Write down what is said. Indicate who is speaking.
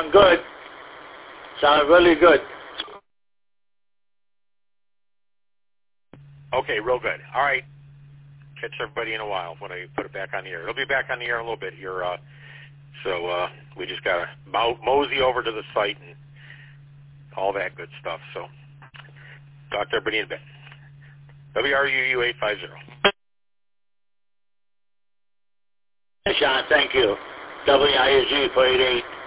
Speaker 1: sound good. Sound really good.
Speaker 2: Okay, real good. All right. Catch everybody in a while when I put it back on the air. It'll be back on the air in a little bit here. So we just got to mosey over to the site and all that good stuff. So talk to everybody in a bit. WRUU 850.
Speaker 1: Sean, thank you. WIUG 488.